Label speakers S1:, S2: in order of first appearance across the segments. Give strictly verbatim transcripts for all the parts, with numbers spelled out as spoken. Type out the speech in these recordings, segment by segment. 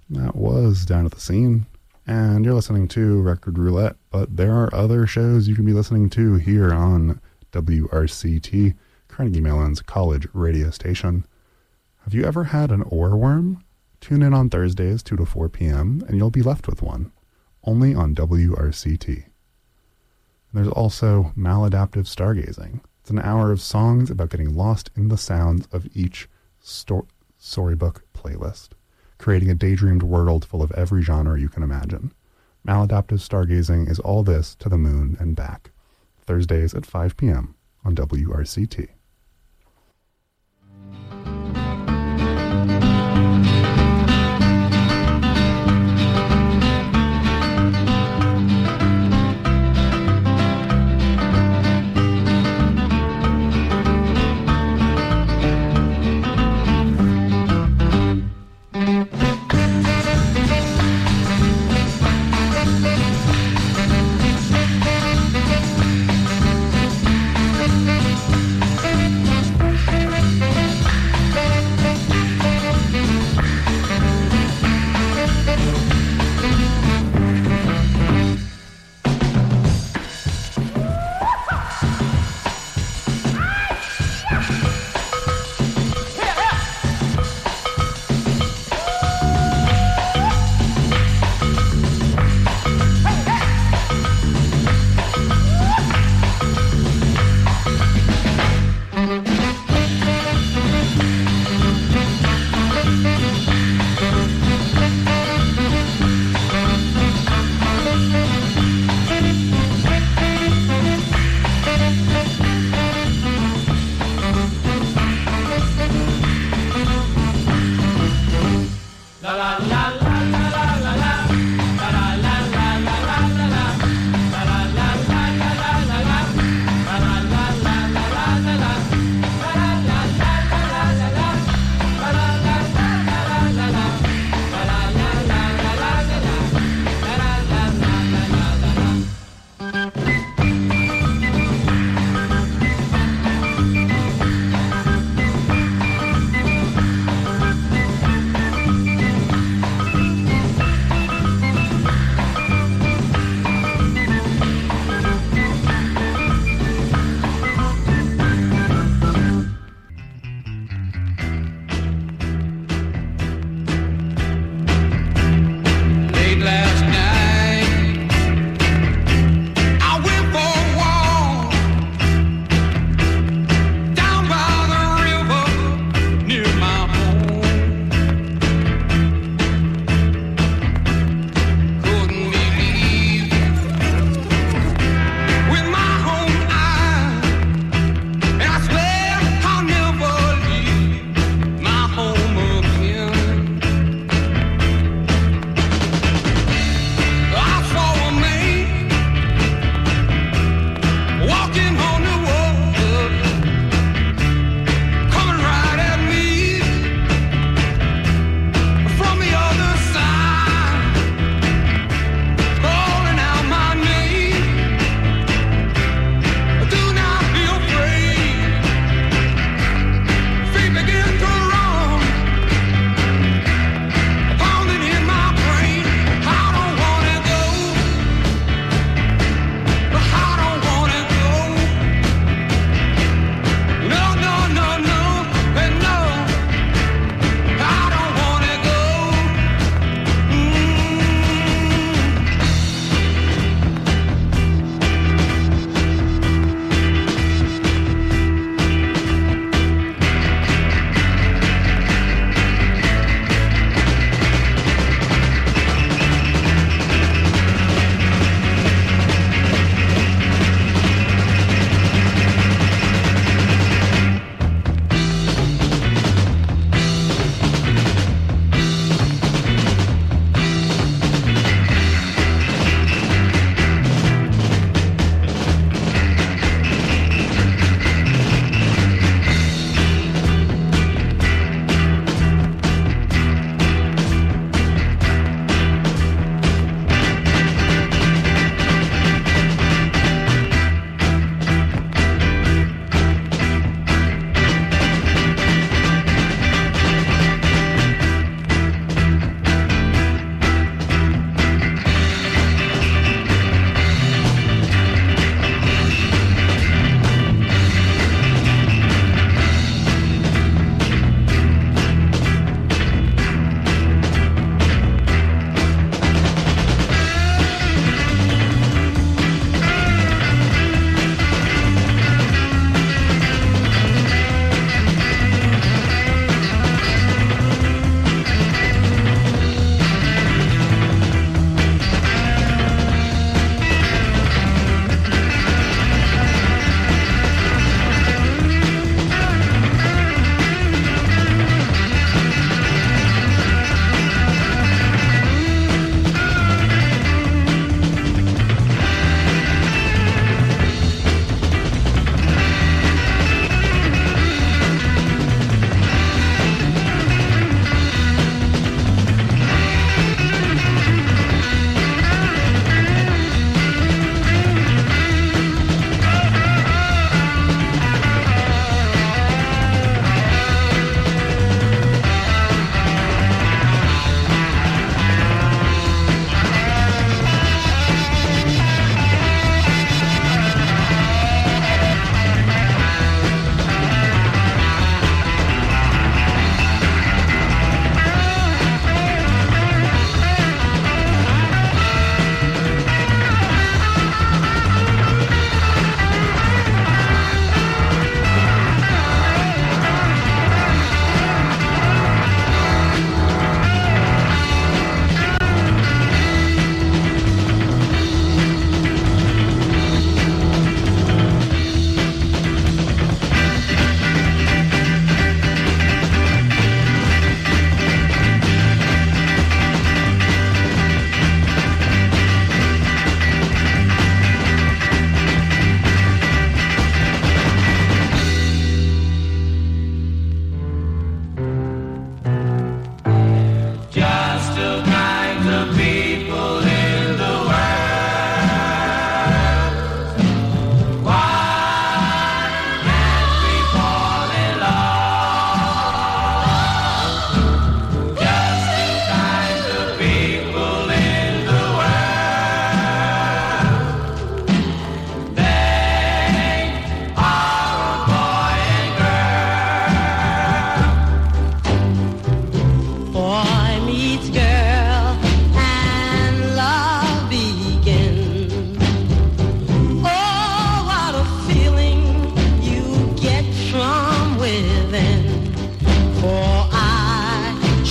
S1: That was Down at the Scene, and you're listening to Record Roulette, but there are other shows you can be listening to here on W R C T, Carnegie Mellon's college radio station. Have you ever had an oarworm? Tune in on Thursdays, two to four p.m., and you'll be left with one, only on W R C T. There's also Maladaptive Stargazing. It's an hour of songs about getting lost in the sounds of each sto- storybook playlist, creating a daydreamed world full of every genre you can imagine. Maladaptive Stargazing is all this to the moon and back. Thursdays at five p.m. on W R C T.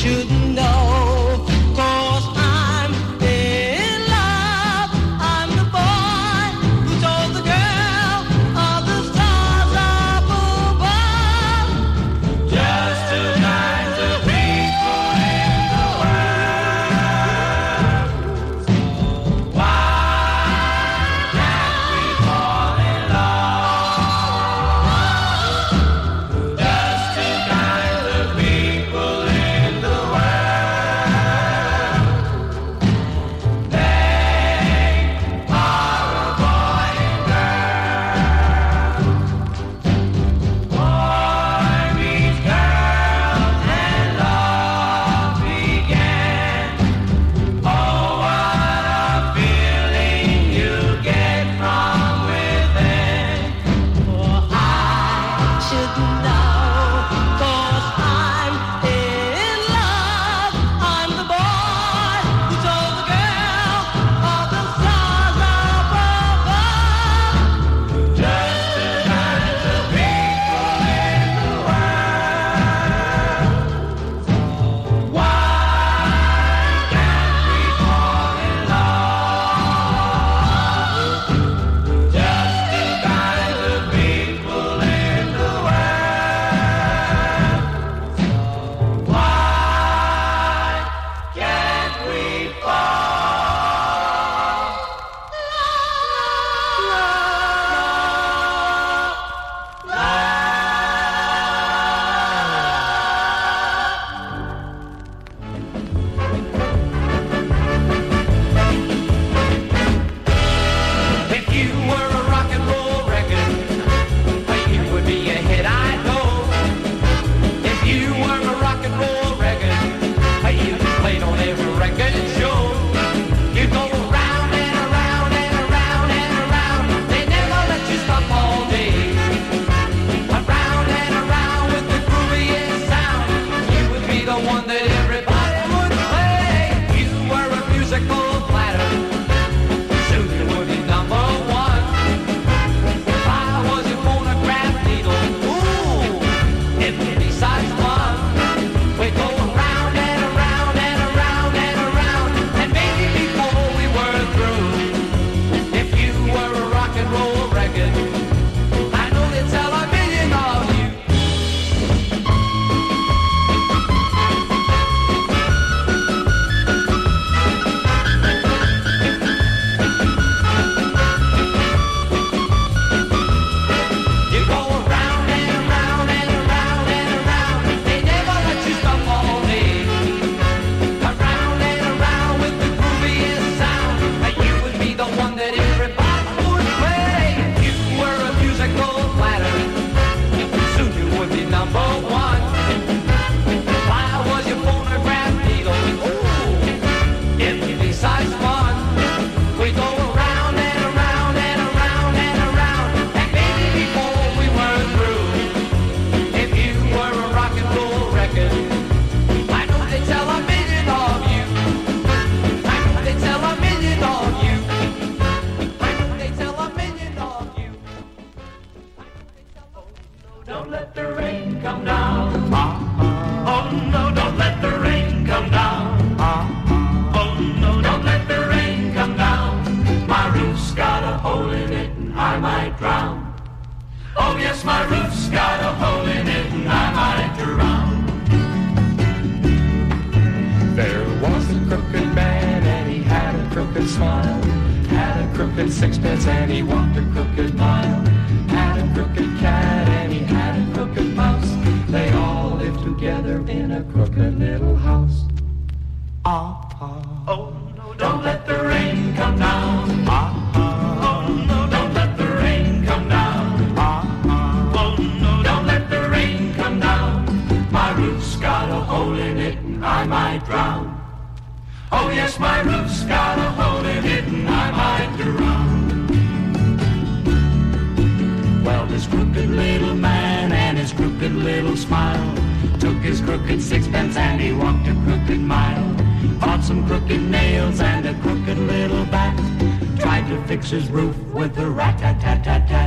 S2: His roof with a rat-tat-tat-tat-tat.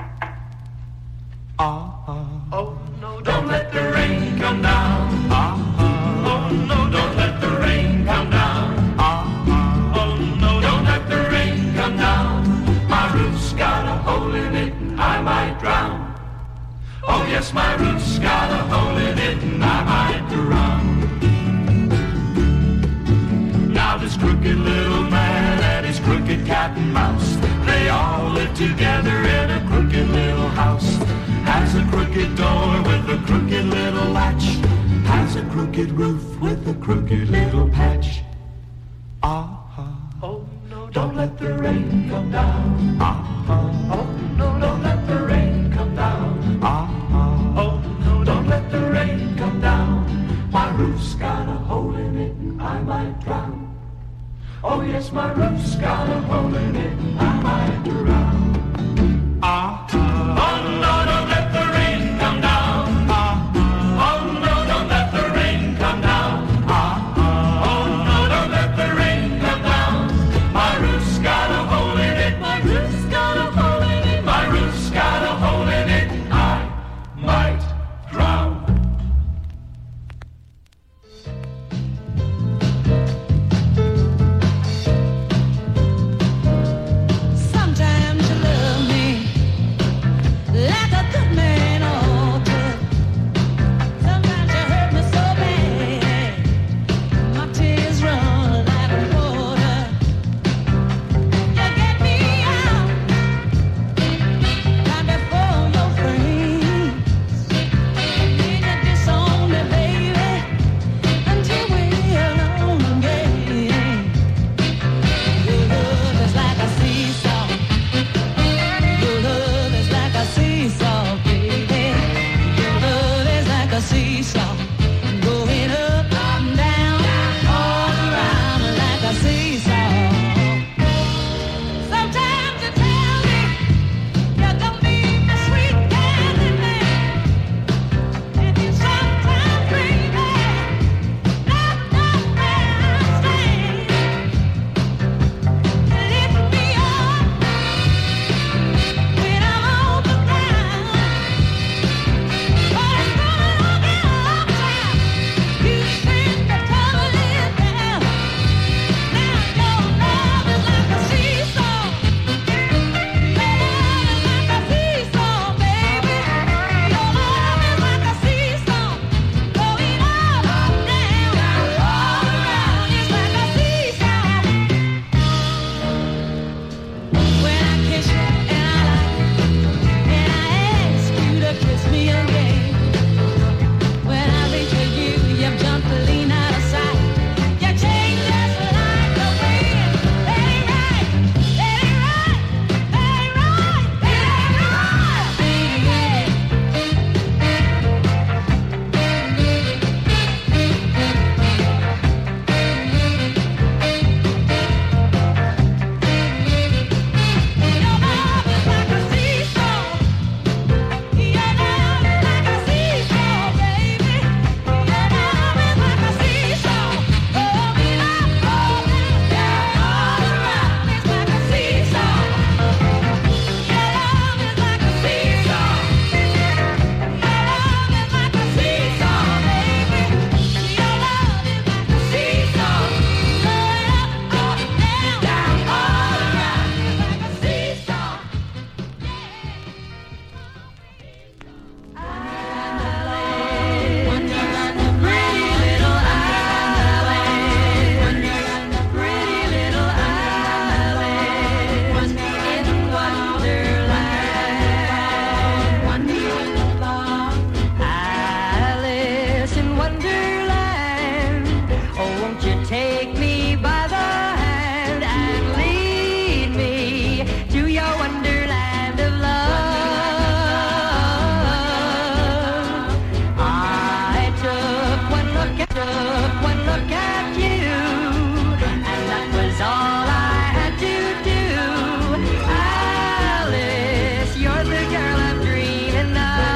S2: Ah, ah. Oh, no, don't let the rain come down. Ah, live together in a crooked little house. Has a crooked door with a crooked little latch. Has a crooked roof with a crooked little patch. Ah-ha. Oh no, don't let the rain come down. Ah-ha. Oh no, don't let the rain come down. Ah-ha. Oh no, don't let the rain come down. My roof's got a hole in it and I might drown. Oh yes, my roof's got a hole in it and I might drown. Ah-ha. Oh no, don't let the rain come down. Ah-ha. Oh no, don't let the rain come down. Ah-ha. Oh no, don't let the rain come down. My roof's got a hole in it. My roof's got a hole in it. My roof's got a hole in it. I might drown.
S3: Sometimes you love me like a good man ought to. Sometimes you hurt me so bad, my tears run like water. You get me out right before your friends, and then you disown me, baby, until we're alone again. Your love is like a seesaw. Your love is like a seesaw, baby. Your love is like a seesaw, going up, up, down, all around like a seesaw. Sometimes you tell me you're gonna be my sweet candy man, and then sometimes, baby, that's not where I stand. You lift me up when I'm on the ground. But it's gonna be a long time. You send me tumbling down. Now your love is like a seesaw. Your love is like a seesaw, baby. Your love is like a seesaw, going up, up, down, all around. It's like a seesaw. When I kiss you and I like you, and I ask you to kiss me again. When I reach for you, you jump to lean out of sight. You change just like the wind. That ain't right. That ain't right. That ain't right. That ain't Your love is like a seesaw. Your love is like a seesaw, baby. Your love is like a seesaw, going up, up, down, all around. It's like a seesaw. Your love is like a seesaw. Your love is like a seesaw, baby. Your love is like a seesaw, going up, up, down, all around. It's like a seesaw. Alice in Wonderland, oh, won't you take me by the hand and lead me to your wonderland of love? I took one look at, took one look at you, and that was all I had to do. Alice, you're the girl I'm dreaming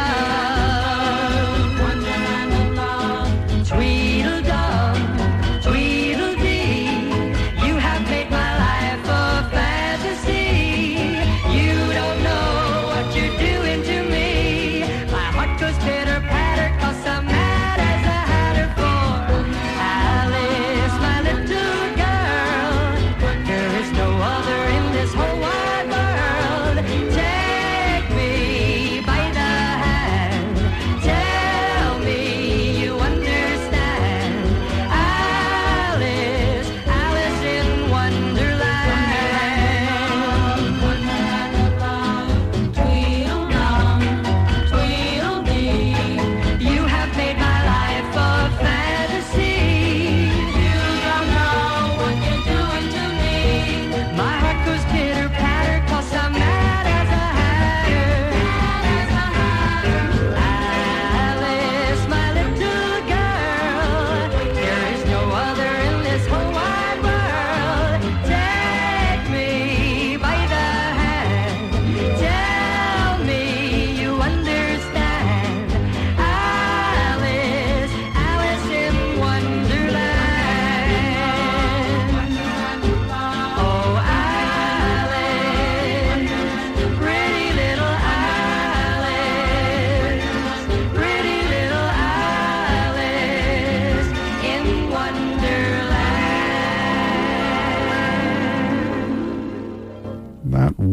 S3: of. Wonderland of love. Tweedledum, Tweedledee, you have made my life a fantasy. You don't know what you're doing to me. My heart goes pitter patter 'cause I'm mad as a hatter for Alice.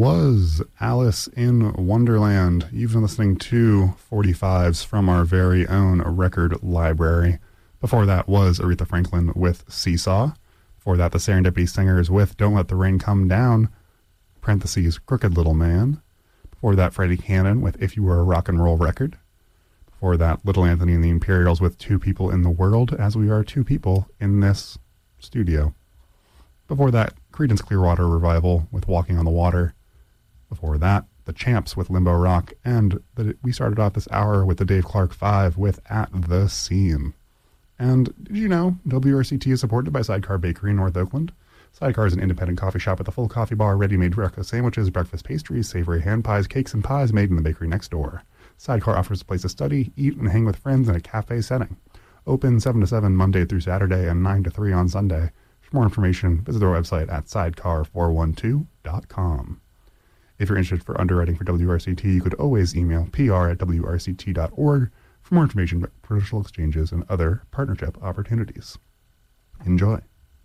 S1: was Alice in Wonderland. You've been listening to forty-fives from our very own record library. Before that was Aretha Franklin with Seesaw. Before that, the Serendipity Singers with Don't Let the Rain Come Down, parentheses, Crooked Little Man. Before that, Freddie Cannon with If You Were a Rock and Roll Record. Before that, Little Anthony and the Imperials with Two People in the World, as we are two people in this studio. Before that, Creedence Clearwater Revival with Walking on the Water. Before that, The Champs with Limbo Rock. And the, we started off this hour with the Dave Clark Five with At the Seam. And did you know W R C T is supported by Sidecar Bakery in North Oakland? Sidecar is an independent coffee shop with a full coffee bar, ready-made breakfast sandwiches, breakfast pastries, savory hand pies, cakes, and pies made in the bakery next door. Sidecar offers a place to study, eat, and hang with friends in a cafe setting. Open seven to seven Monday through Saturday and nine to three on Sunday. For more information, visit their website at sidecar four one two dot com. If you're interested for underwriting for W R C T, you could always email P R at W R C T dot org for more information about commercial exchanges and other partnership opportunities. Enjoy.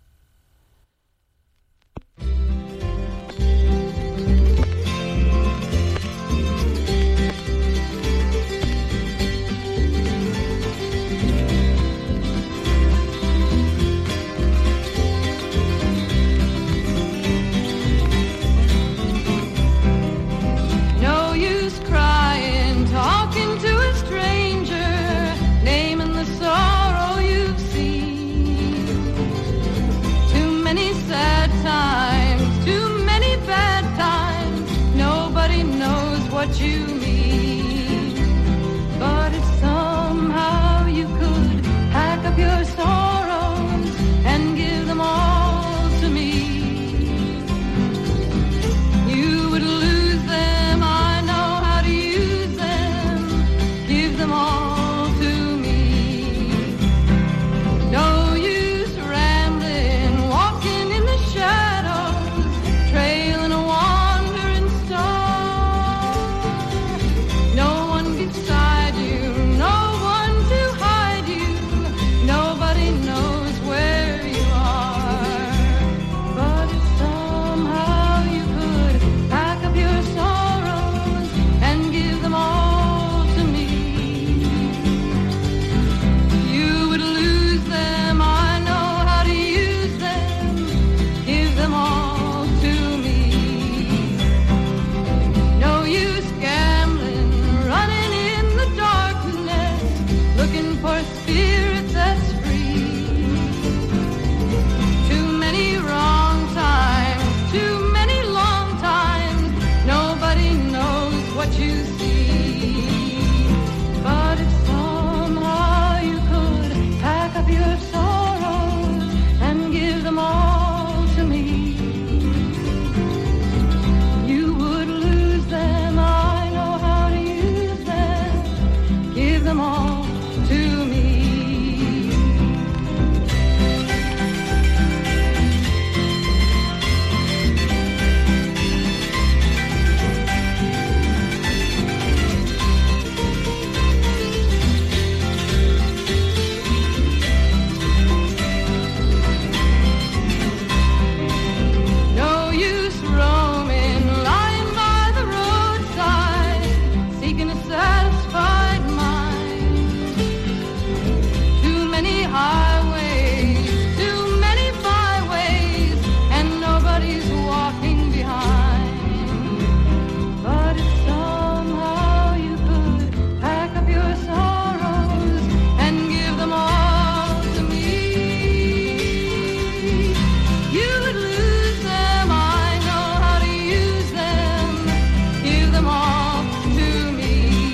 S3: No use crying, talking to a stranger, naming the sorrow you've seen. Too many sad times, too many bad times, nobody knows what you mean. But if somehow you could pack up your sorrows and give them all to me, you would lose them. I know how to use them. Give them all to me. No use rambling, walking in the shadows, trailing a wandering star. No one beside you, no one to hide you. Nobody knows where you are. But if somehow you could pack up your sorrows and give them all to me, you would lose them. I know how to use them. Give them all to me. No use gambling, running in the darkness, looking for spirits that's free. Too many wrong times, too many long times, nobody knows what you see. But if somehow you could pack up your sorrows and give them all to me, you would lose them. I know how to use them. Give them all to me. No use roaming, lying by the roadside, seeking a satisfied mind. Too many highways, too many byways, and nobody's walking behind. But if somehow you could pack up your sorrows and give them all to me, you would lose them. I know how to use them. Give them all to me.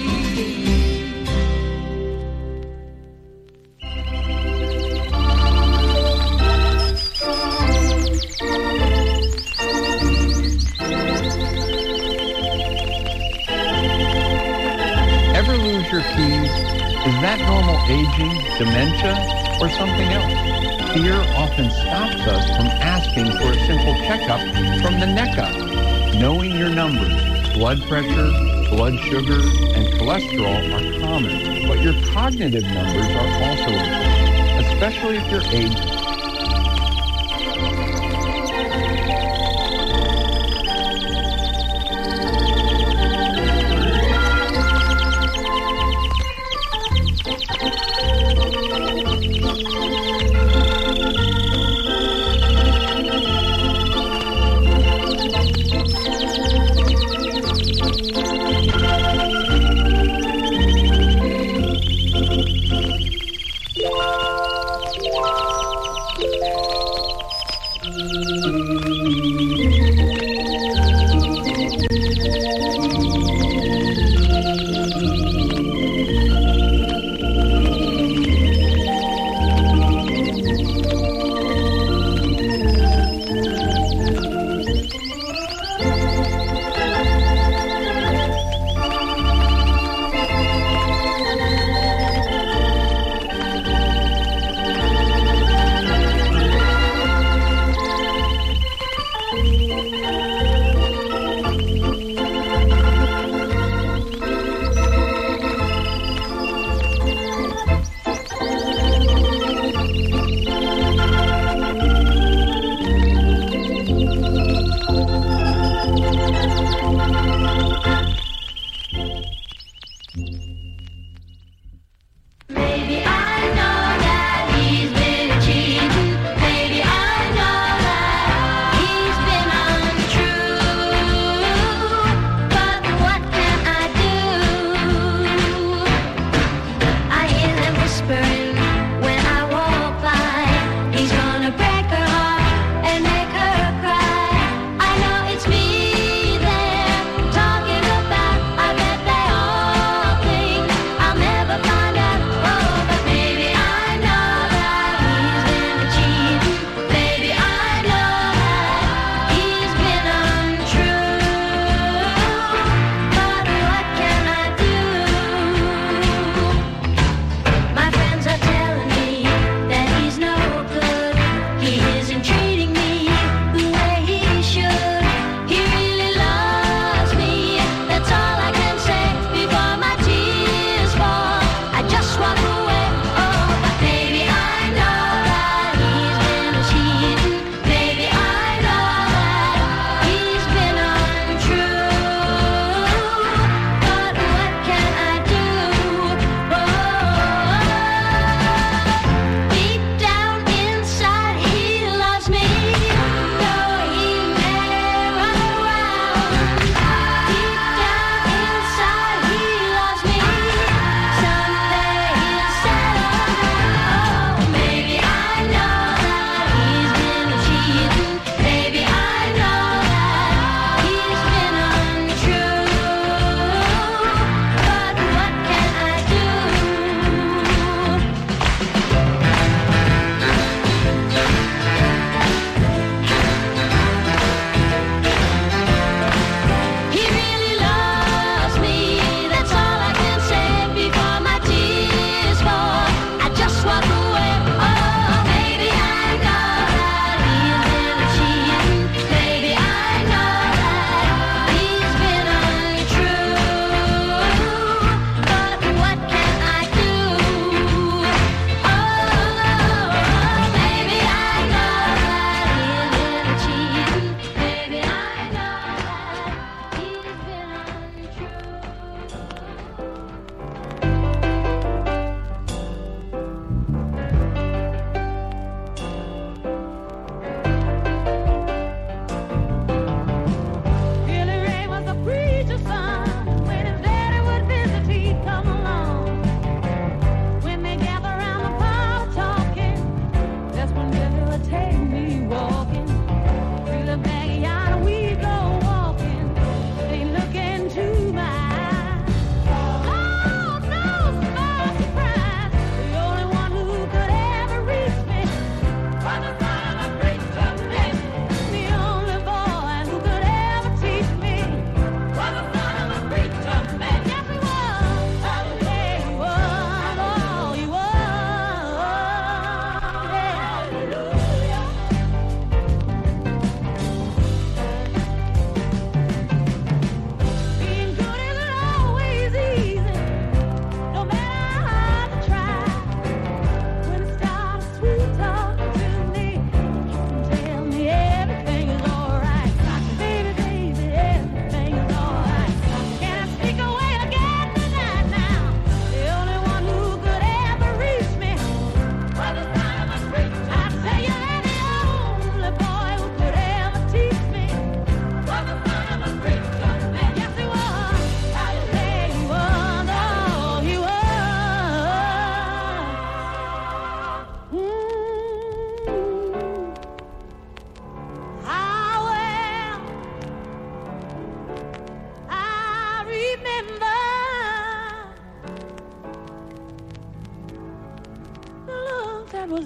S4: Ever lose your keys? Is that normal aging, dementia, or something else? Fear often stops us from asking for a simple checkup from the neck up. Knowing your numbers, blood pressure, blood sugar, and cholesterol are common, but your cognitive numbers are also important, especially if you're aging.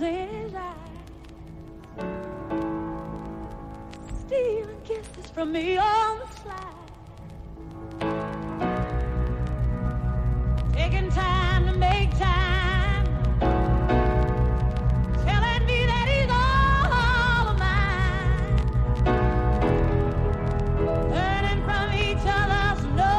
S3: his eyes, stealing kisses from me on the slide, taking time to make time, telling me that he's all of mine, learning from each other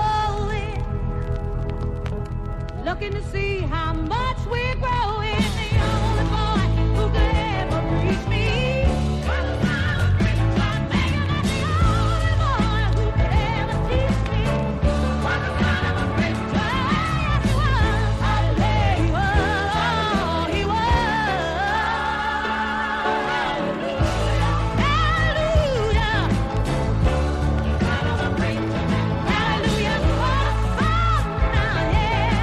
S3: slowly, looking to see how much we're growing. The only boy who could ever reach me. What a time, great time, making us the only boy who could ever teach me. What a kind of a great time. Yes, he was. Hallelujah, he was. He was. Hallelujah. Kind of a great time. Hallelujah. What a song now, yeah.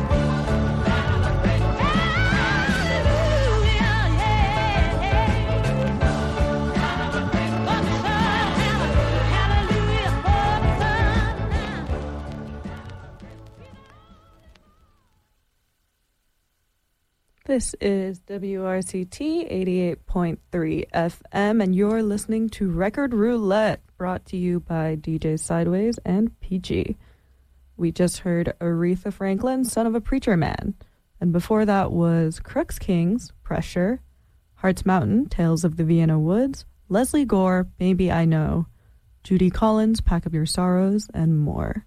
S5: This is W R C T eighty-eight point three F M, and you're listening to Record Roulette, brought to you by D J Sideways and P G. We just heard Aretha Franklin, Son of a Preacher Man. And before that was Crooks Kings, Pressure, Hearts Mountain, Tales of the Vienna Woods, Leslie Gore, Maybe I Know, Judy Collins, Pack Up Your Sorrows, and more.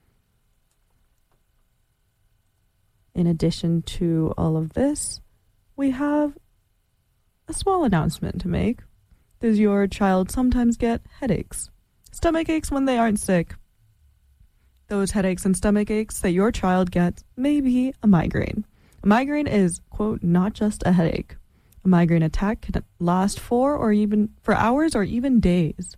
S5: In addition to all of this, we have a small announcement to make. Does your child sometimes get headaches? Stomach aches when they aren't sick? Those headaches and stomach aches that your child gets may be a migraine. A migraine is, quote, not just a headache. A migraine attack can last for or even for hours or even days,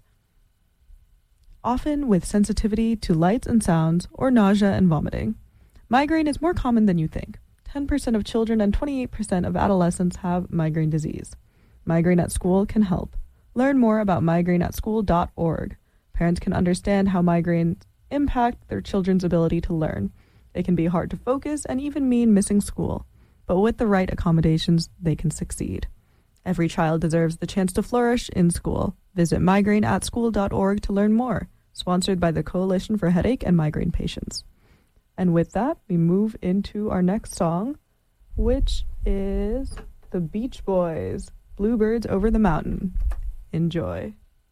S5: often with sensitivity to lights and sounds or nausea and vomiting. Migraine is more common than you think. ten percent of children and twenty-eight percent of adolescents have migraine disease. Migraine at School can help. Learn more about migraine at school dot org. Parents can understand how migraines impact their children's ability to learn. It can be hard to focus and even mean missing school, but with the right accommodations, they can succeed. Every child deserves the chance to flourish in school. Visit migraine at school dot org to learn more. Sponsored by the Coalition for Headache and Migraine Patients. And with that, we move into our next song, which is the Beach Boys, Bluebirds Over the Mountain. Enjoy.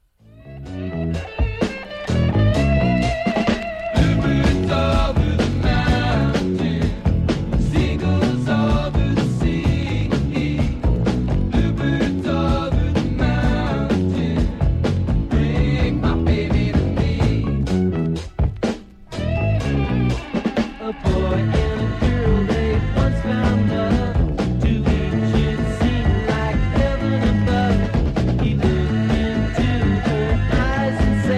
S2: Bluebirds over the mountain, seagulls over the sea. Bluebirds over the mountain, bring my baby to me. A boy and a girl, they once found love. To each it seemed like heaven above. He looked into her eyes and said,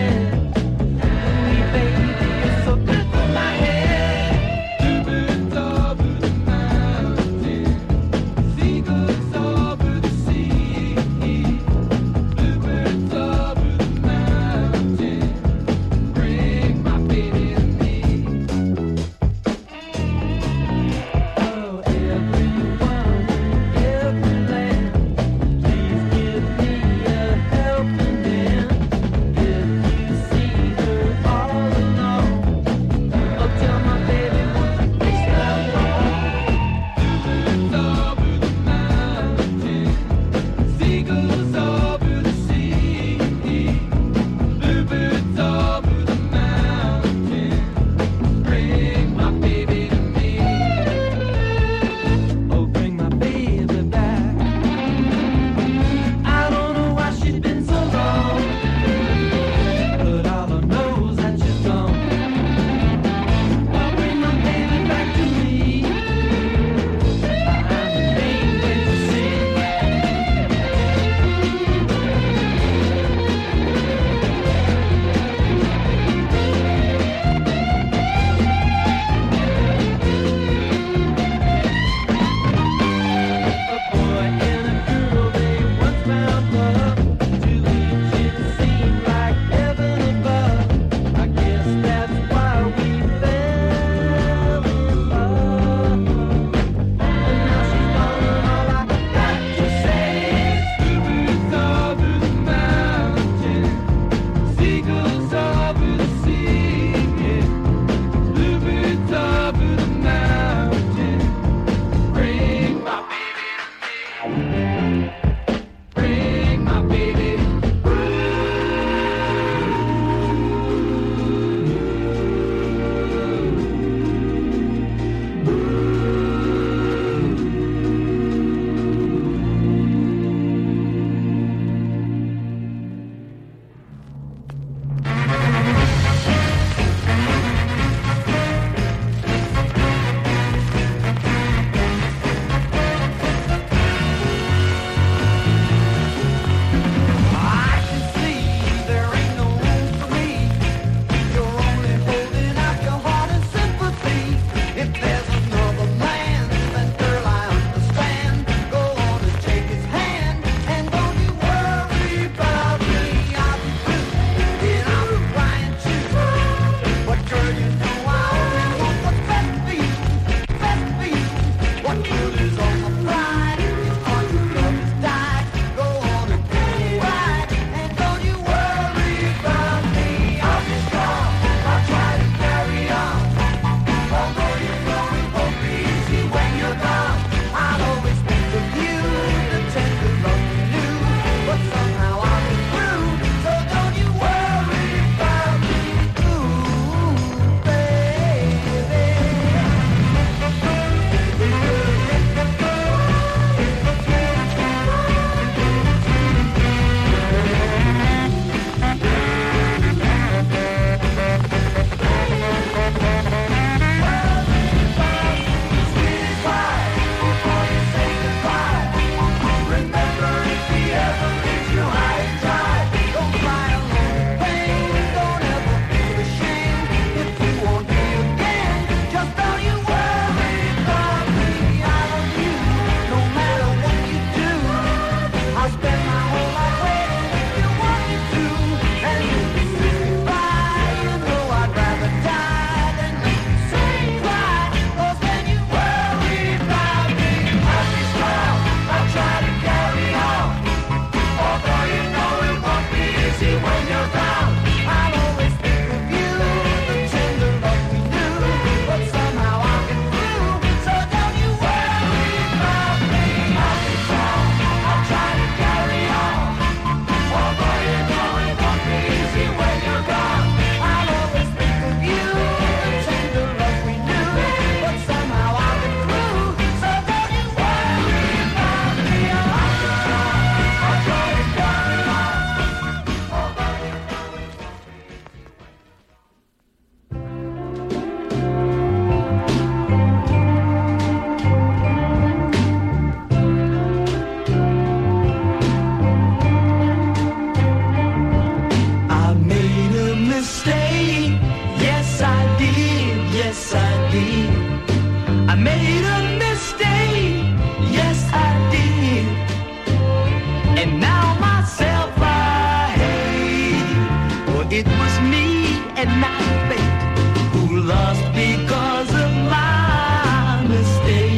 S2: And now myself I hate, for it was me and not fate who lost because of my mistake.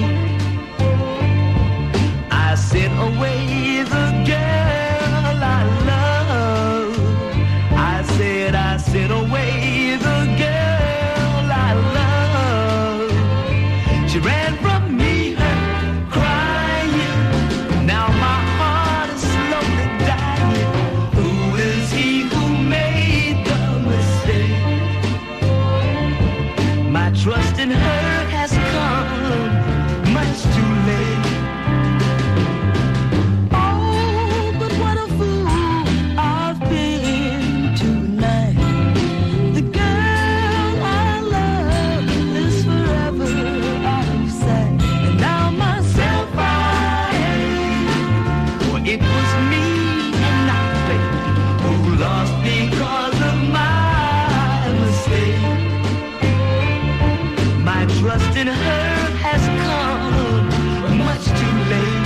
S2: I sent away the girl I love. I said I sent away the girl I love. She ran from me crying. Now my heart is slowly dying. Who is he who made the mistake? My trust in her has come much too late. Oh, but what a fool I've been tonight. The girl I love is forever out of sight. And now myself I hate, for it was me and not fate who lost because of my mistake. My trust in her has come much too late.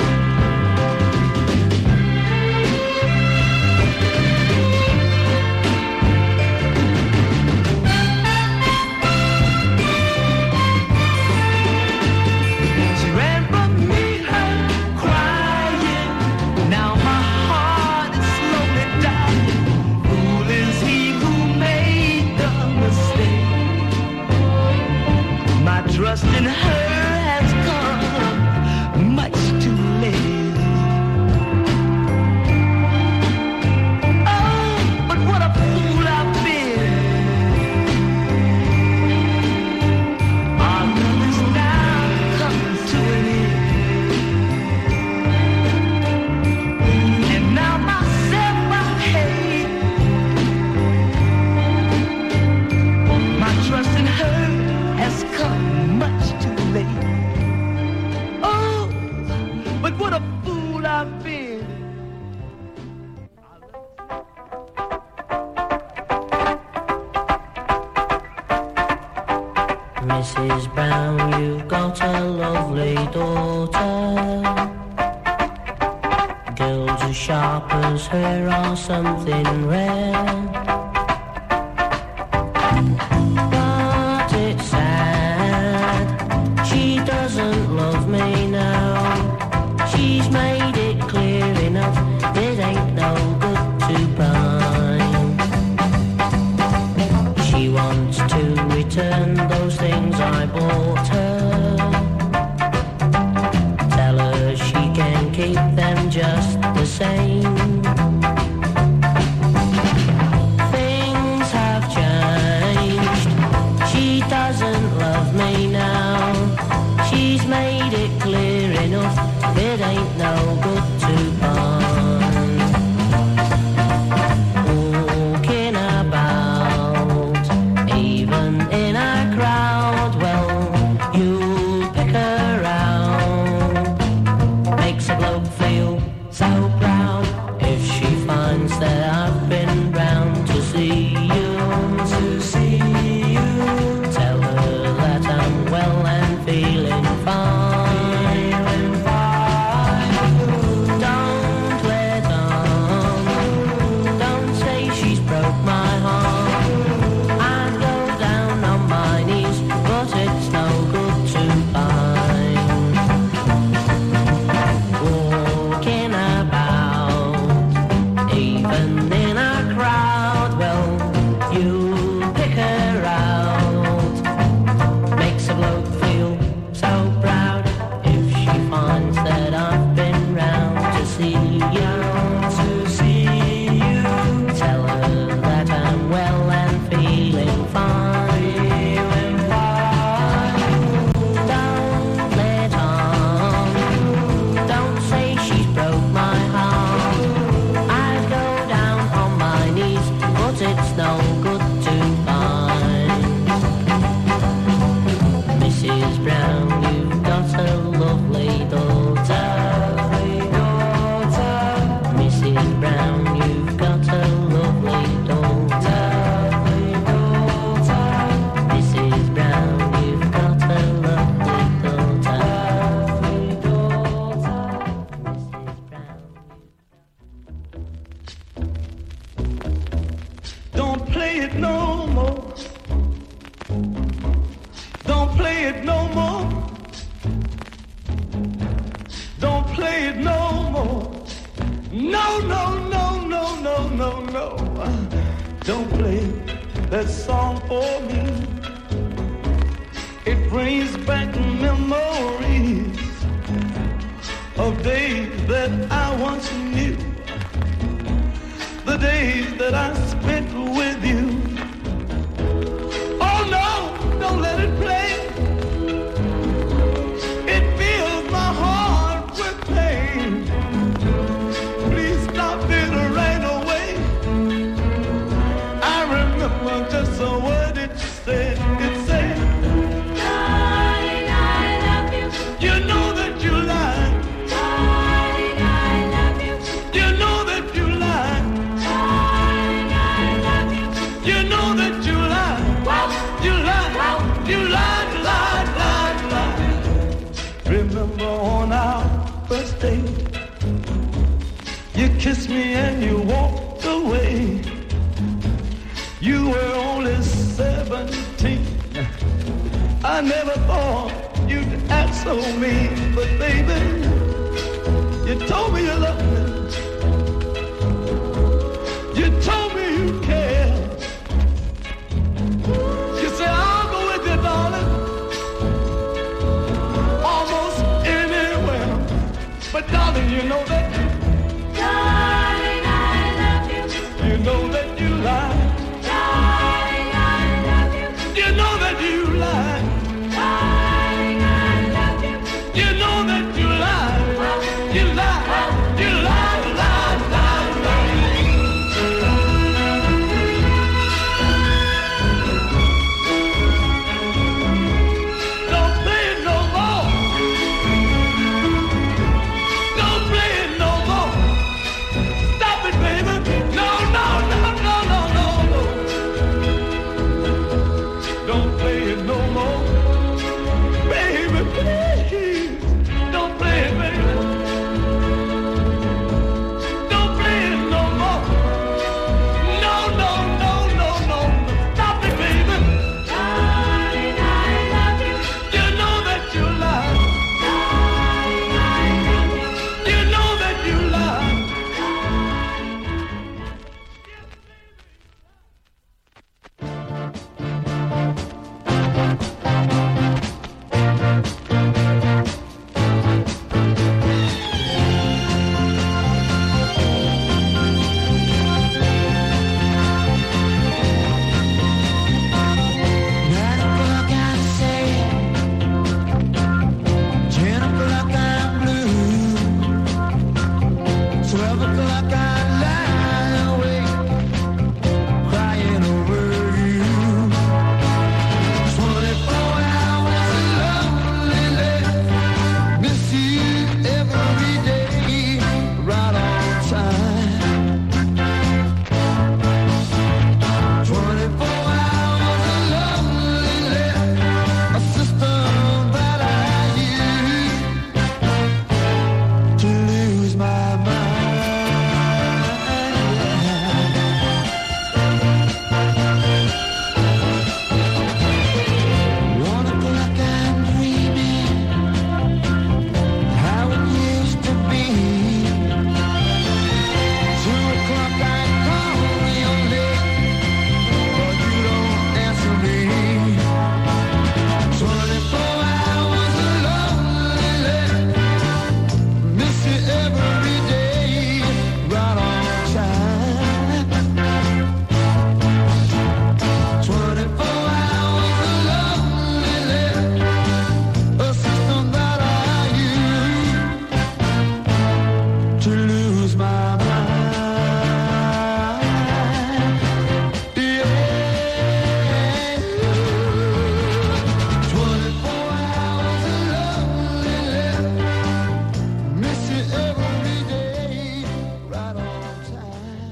S2: She ran from me, her crying. Now my heart is slowly dying. Fool is he who made the mistake. My trust in her has come much too late. Oh, but what a fool I've been. Our love is now come to an end. And now myself I hate. My trust in her has come much too late. Oh, but what a fool I've been.
S6: Missus Brown, you've got a lovely daughter. Girls as sharp as her are something rare. But it's sad, she doesn't love me now. She's made it clear enough, it ain't no good to pine. She wants to return those things I bought her. Tell her she can keep them just the same. Things have changed. She doesn't love me now. She's made it clear enough, it ain't no good to pine. Walking about, even in a crowd, well, you'll pick her out. Makes a bloke feel so proud if she finds that I've been round to see you. To see you. Tell her that I'm well and feeling fine. Feeling fine. Don't let on. Don't say she's broke my heart. I'd go down on my knees, but it's no good to pine. Walking about.
S2: it no more. Don't play it no more. Don't play it no more. No, no, no, no, no, no, no. Don't play that song for me. It brings back memories of days that I once knew. The days that I spent with you. Oh no, don't let it play. It fills my heart with pain. Please stop it right away. I remember just a word it said. It said,
S3: Darling, I love you.
S2: you know that you lied.
S3: Darling, I love you.
S2: You know that you lied.
S3: Darling, I love you.
S2: You know that you lied.
S3: Wow.
S2: You lied. You lied, lied, lied, lied. Remember on our first date, you kissed me and you walked away. You were only seventeen. I never thought you'd act so mean, but baby, you told me you loved me. You told me you cared. You said, I'll go with you, darling, almost anywhere. But darling, you know that,
S3: Darling, I love you.
S2: you know that you lied.
S3: Darling, I love you.
S2: You know that you lied.
S3: Darling, I love you.
S2: You know that you lied. You lied. You lied, lied, lied, lied. Don't play it no more. Don't play it no more. Stop it, baby. No, no, no, no, no, no, no. Don't play it no more. Baby, please. Don't play it, baby. Don't play it no more. No, no, no, no, no. Stop it, baby.
S3: Darling, I love you.
S2: You know that you lied.
S3: Darling, I love you.
S2: You know that you lied.
S7: Nine o'clock I'm sad, ten o'clock I'm blue, twelve o'clock I lie awake, crying over you. Twenty-four hours lonely, miss you every day, right on time. Twenty-four hours lonely, a system that I use to lose my mind. One o'clock I'm dreaming how it used to be. Two o'clock I call your name, but you don't answer me. Twenty-four hours lonely, miss you every day, right on time. Twenty-four hours lonely, a system that I use to lose my mind. Yeah. Twenty-four hours lonely, miss you every day, right on time.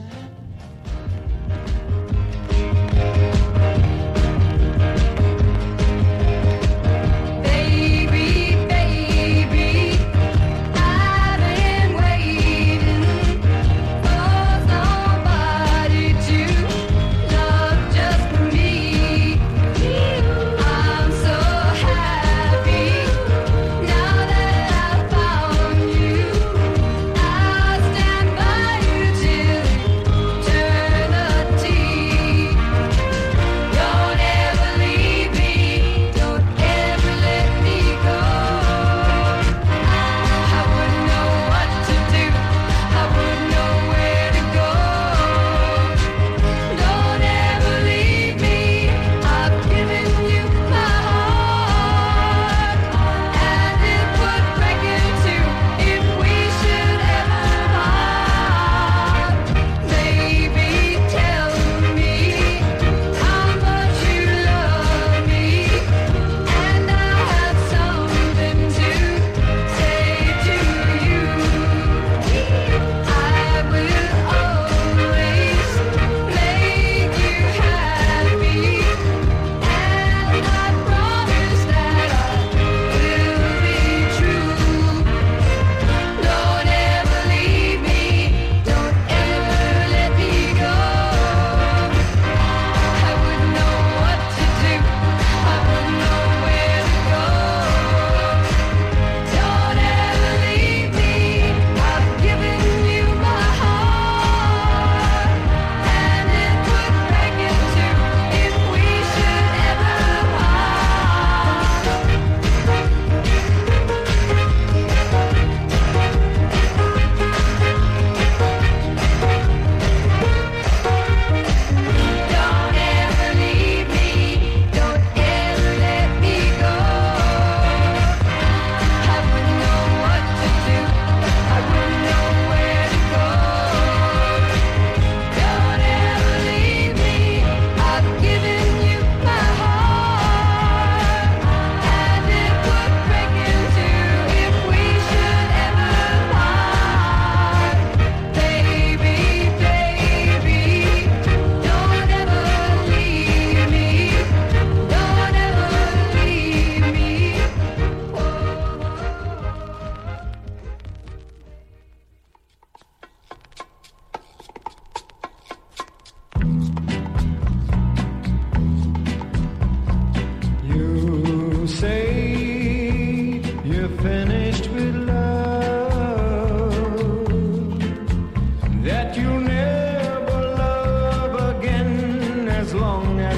S3: Baby, baby, I've been waiting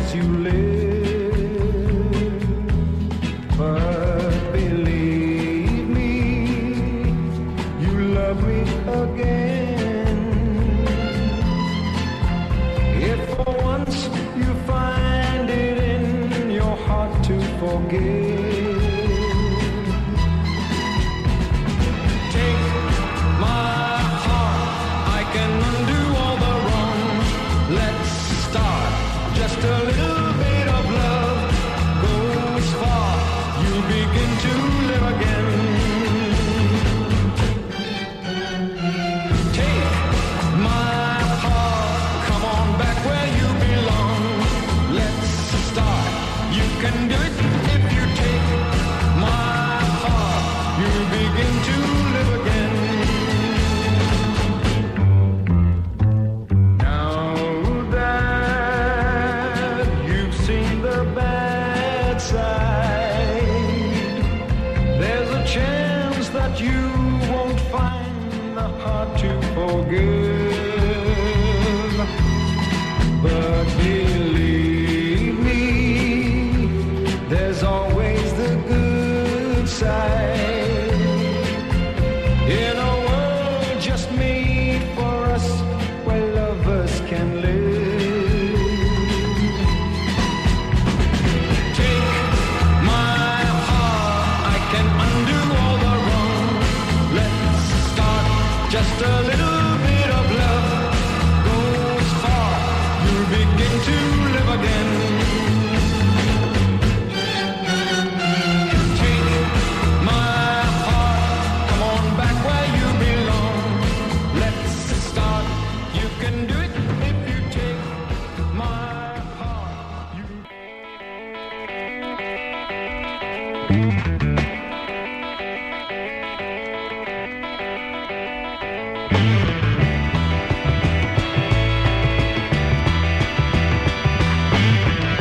S7: as you live. But believe me, you love me again. If for once you find it in your heart to forgive, take my heart, I can undo all the wrong. Let's start, just a little bit of love goes far, you begin to live again. Take my heart, come on back where you belong. Let's start, you can do it if you take my heart, you begin to live again. Now that you've seen the bad side, there's a chance that you won't find the heart to forgive. But believe me, there's always the good side. In a world just made for us, where lovers can live. Take my heart, I can undo all the wrong. Let's start, just a little bit of love goes far, you begin to live again. Take my heart, come on back where you belong. Let's start, you can do it if you take my heart. You
S2: Thank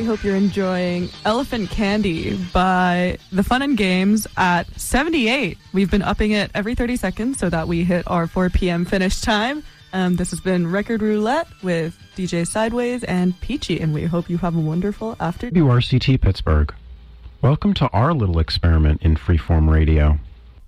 S5: hope you're enjoying Elephant Candy by The Fun and Games at seventy-eight. We've been upping it every thirty seconds so that we hit our four p.m. finish time. Um, this has been Record Roulette with D J Sideways and Peachy, and we hope you have a wonderful afternoon.
S8: W R C T Pittsburgh. Welcome to our little experiment in freeform radio.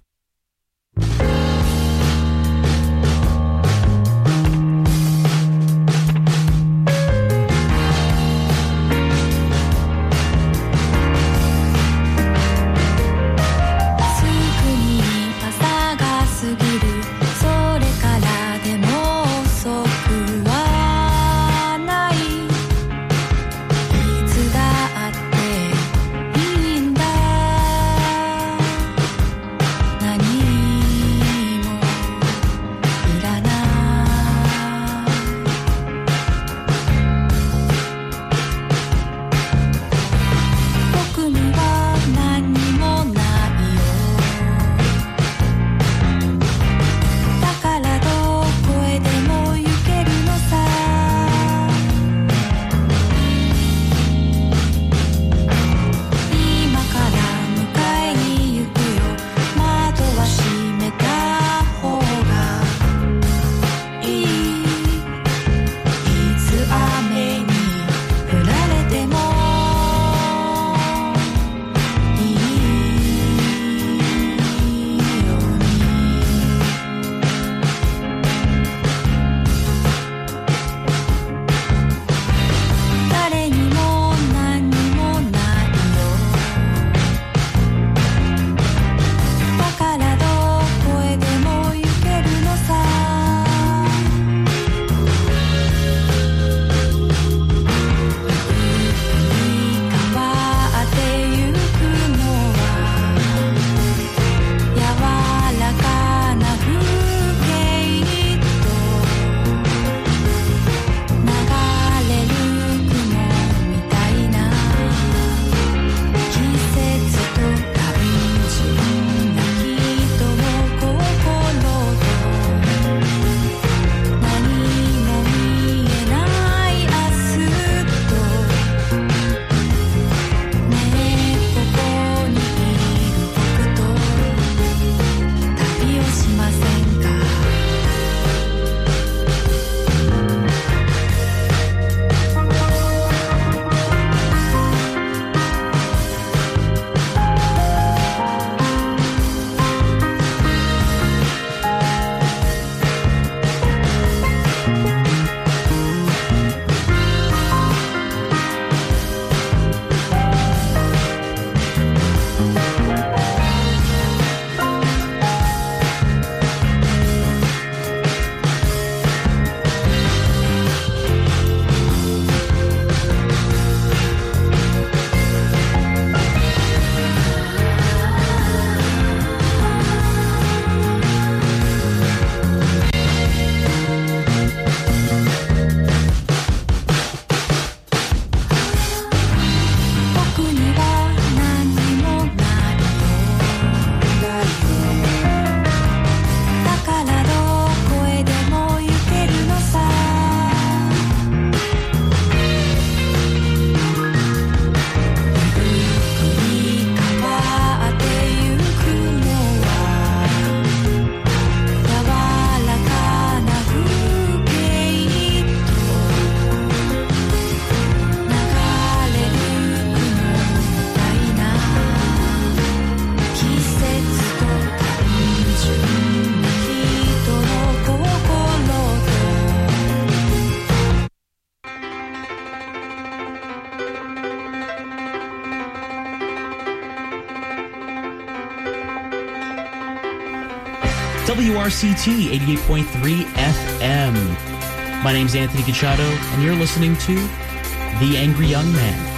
S9: W R C T eighty-eight point three F M. My name's Anthony Cachado, and you're listening to The Angry Young Man.